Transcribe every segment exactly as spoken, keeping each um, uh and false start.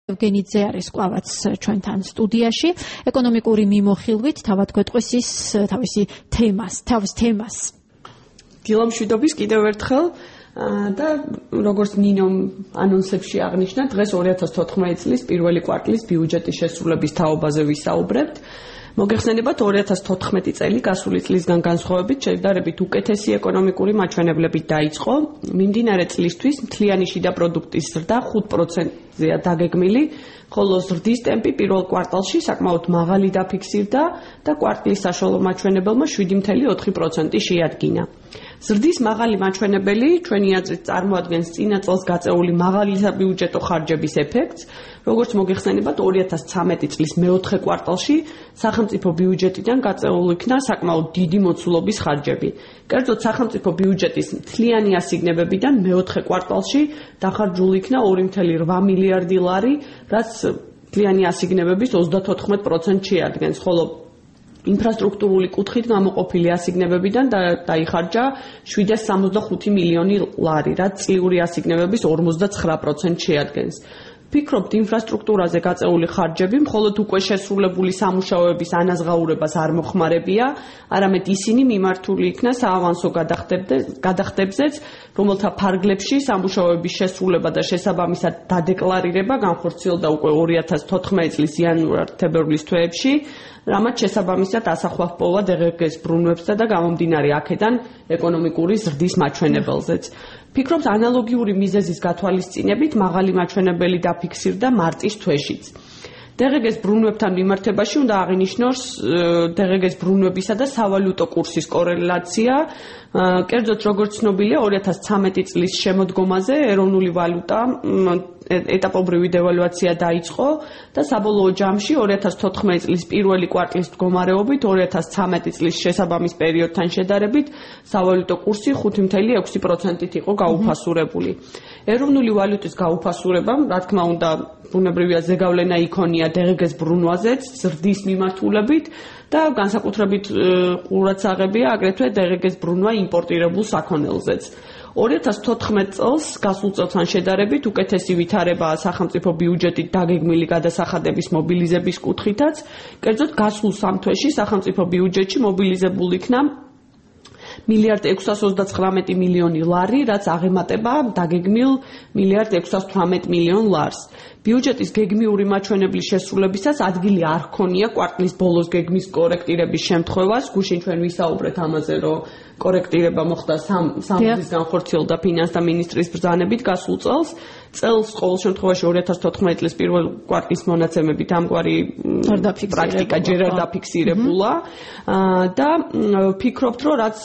Evgenidze არის კლავაც ჩვენთან სტუდიაში ეკონომიკური მიმოხილვით თავად გვეტყვის ის თავისი თემას, თავის თემას. დილამშვიდობის კიდევ ერთხელ და როგორც ნინომ ანონსებში აღნიშნა, დღეს ორი ათას თოთხმეტი წლის პირველი კვარტლის ბიუჯეტის შესრულების თაობაზე ვისაუბრებთ. მოგეხსენებათ ორი ათას თოთხმეტი წელი გასული წლისგან განსხვავებით შედარებით უკეთესი ეკონომიკური მაჩვენებლებით დაიწყო. მიმდინარე წლისთვის მთლიანი შიდა პროდუქტის ზრდა ხუთ პროცენტზეა დაგეგმილი, ხოლო ზრდის ტემპი პირველ კვარტალში საკმაოდ მაღალი დაფიქსირდა და კვარტლის საშუალო მაჩვენებელმა შვიდი წელიწადი ოთხი პროცენტი შეადგინა. ზრდის მაღალი მაჩვენებელი ჩვენი აზრით წარმოადგენს წინა წელს გაწეული მაღალი საბიუჯეტო ხარჯების ეფექტს, როგორც მოგეხსენებათ ორი ათას ცხრამეტი წლის მეოთხე კვარტალში სახელმწიფო ბიუჯეტიდან გაწეული იქნა საკმაოდ დიდი მოცულობის ხარჯები. კერძოდ სახელმწიფო ბიუჯეტის მთლიანი ასიგნებებიდან მეოთხე კვარტალში დახარჯული იქნა ორი წელიწადი რვა მილიარდი ლარი, რაც მთლიანი ასიგნებების ოცდათოთხმეტ პროცენტს შეადგენს, ხოლო ინფრასტრუქტურული კუთხით გამოყოფილი ასიგნებებიდან დაიხარჯა შვიდას სამოცდახუთი მილიონი ლარი, რაც წლიური ასიგნებების ორმოცდაცხრა პროცენტს შეადგენს. ვფიქრობთ, ინფრასტრუქტურაზე გაწეული ხარჯები მხოლოდ უკვე შესრულებული სამუშაოების ანაზღაურებას არ მოხმარებია, არამედ ისინი მიმართული იქნა საავანსო გადახდებზეც, რომელთა ფარგლებში სამუშაოების შესრულება და შესაბამისად დადეკლარირება განხორციელდა უკვე ორი ათას თოთხმეტი წლის იანვარ-თებერვლის თვეებში, რამაც შესაბამისად ასახვა ჰპოვა დღგ-ს ბრუნვებსა და გამომდინარე აქედან ეკონომიკური ზრდის მაჩვენებელზეც. ვფიქრობთ, ანალოგიური მიზეზის გათვალისწინებით მაღალი მაჩვენებელი დაფიქსირდა მარტის თვეშიც. დღგ-ს ბრუნვებთან მიმართებაში უნდა აღინიშნოს დღგ-ს ბრუნვებისა და სავალუტო კურსის კორელაცია. კერძოდ, როგორც ცნობილია, ორი ათას ცხრამეტი წლის შემოდგომაზე ეროვნული ვალუტა ეტაპობრივი დევალვაცია დაიწყო და საბოლოო ჯამში ორი ათას თოთხმეტი წლის პირველი კვარტლის მდგომარეობით ორი ათას ცხრამეტი წლის შესაბამის პერიოდთან შედარებით სავალუტო კურსი ხუთი წელიწადი ექვსი პროცენტით იყო გაუფასურებული. ეროვნული ვალუტის გაუფასურებამ, რა თქმა უნდა, ბუნებრივია ზეგავლენა იქონია დღგ-ს ბრუნვაზეც, ზრდის მიმართულებით და განსაკუთრებით ყურადსაღებია აგრეთვე დღგ-ს ბრუნვა იმპორტირებულ საქონელზეც. ორი ათას თოთხმეტი წელს გასულ წელთან შედარებით უკეთესი ვითარებაა სახელმწიფო ბიუჯეტით დაგეგმილი გადასახადების მობილიზების კუთხითაც, კერძოდ გასულ სამ თვეში სახელმწიფო ბიუჯეტში მობილიზებული იქნა მილიარდ ექვსას ოცდაცხრამეტი მილიონი ლარი, რაც აღემატება დაგეგმილ მილიარდ ექვსას თვრამეტ მილიონ ლარს. ბიუჯეტის გეგმიური მაჩვენებლის შესრულებისას ადგილი არ ჰქონია კვარტლის ბოლოს გეგმის კორექტირების შემთხვევას. გუშინ ჩვენ ვისაუბრეთ ამაზე, რომ კორექტირება მოხდა სამ წლის განხორციელდა ფინანსთა მინისტრის ბრძანებით გასულ წელს. წელს ყოველ შემთხვევაში ორი ათას თოთხმეტი წლის პირველ კვარტლის მონაცემებით ამგვარი პრაქტიკა ჯერ არ დაფიქსირებულა და ვფიქრობთ, რომ რაც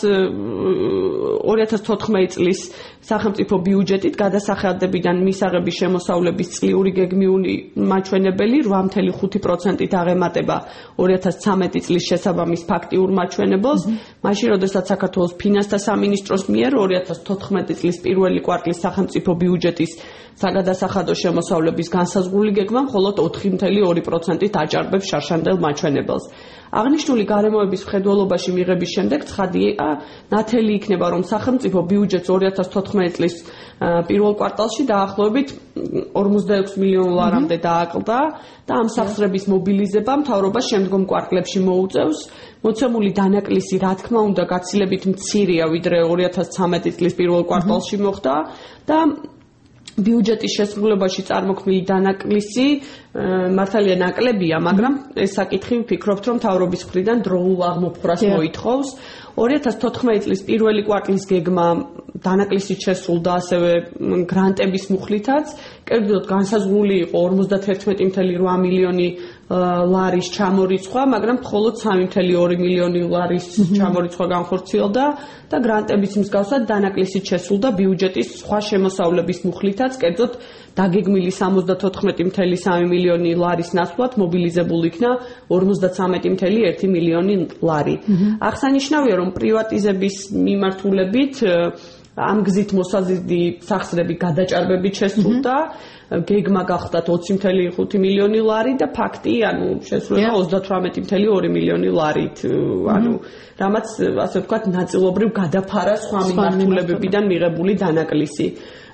ორი ათას თოთხმეტი წლის სახელმწიფო ბიუჯეტით გადასახადებიდან მისაღების შემოსავლების წლიური გეგმიური მაჩვენებელი რვა წელიწადი ხუთი პროცენტით აღემატება ორი ათას ცხრამეტი წლის შესაბამის ფაქტიურ მაჩვენებელს, მაშინ როდესაც საქართველოს ფინანსთა სამინისტროს მიერ ორი ათას თოთხმეტი წლის პირველი კვარტლის სახელმწიფო ბიუჯეტის საგადასახადო შემოსავლების განსაზღვრული გეგმა მხოლოდ ოთხი წელიწადი ორი პროცენტით აჭარბებს შარშანდელ მაჩვენებელს. აღნიშნული გარემოების მხედველობაში მიღების შემდეგ ცხადია, ნათელი იქნება, რომ სახელმწიფო ბიუჯეტს ორი ათას თოთხმეტი წლის პირველ კვარტალში დაახლოებით ორმოცდაექვსი მილიონ ლარამდე დააკლდა და ამ სახსრების მობილიზება მთავრობას შემდგომ კვარტლებში მოუწევს. მოცემული დანაკლისი, რა თქმა უნდა, გაცილებით მცირეა, ვიდრე ორი ათას ცხრამეტი წლის პირველ კვარტალში მოხდა და ბიუჯეტის შესრულებაში წარმოქმნილი დანაკლისი მართალია ნაკლებია, მაგრამ ეს საკითხი ვფიქრობთ, რომ მთავრობის მხრიდან დროულ აღმოფხვრას მოითხოვს. ორი ათას თოთხმეტი წლის პირველი კვარტლის გეგმა დანაკლისით შესრულდა ასევე გრანტების მუხლითაც, კერძოდ განსაზღვრული იყო ორმოცდათერთმეტი წელიწადი რვა მილიონი ლარის ჩამორიცხვა, მაგრამ მხოლოდ სამი წელიწადი ორი მილიონი ლარის ჩამორიცხვა განხორციელდა და გრანტების მსგავსად დანაკლისით შესრულდა ბიუჯეტის სხვა შემოსავლების მუხლითაც, კერძოდ დაგეგმილი სამოცდათოთხმეტი წელიწადი სამი მილიონი ლარის ნაცვლად მობილიზებული იქნა ორმოცდაცამეტი წელიწადი ერთი მილიონი ლარი. აღსანიშნავია, რომ პრივატიზების მიმართულებით ამ გზით მოსაზრდი სახსრები გადაჭარბებით შესრულდა, გეგმა გახდათ ოცი წელიწადი ხუთი მილიონი ლარი და ფაქტი, ანუ შესრულება ოცდათვრამეტი წელიწადი ორი მილიონი ლარით, ანუ რამაც ასე ვთქვათ, ნაწილობრივ გადაფარა სხვა მიმართულებებიდან მიღებული დანაკლისი.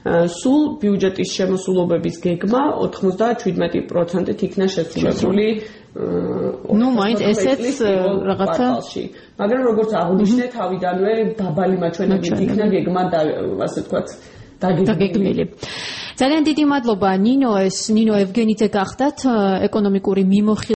სულ ბიუჯეტის შემოსულობების გეგმა ოთხმოცდაშვიდმეტი პროცენტით იქნა შესრულებული ну მაინც ესეც რაღაცა მაგრამ როგორც აღნიშნე თავიდანვე დაბალი მაჩვენებლით იქნა გეგმა და ასე ვთქვათ დაგეგმილი ძალიან დიდი მადლობა ნინო ეს ნინო ევგენიძე გახდათ ეკონომიკური მიმოხილველი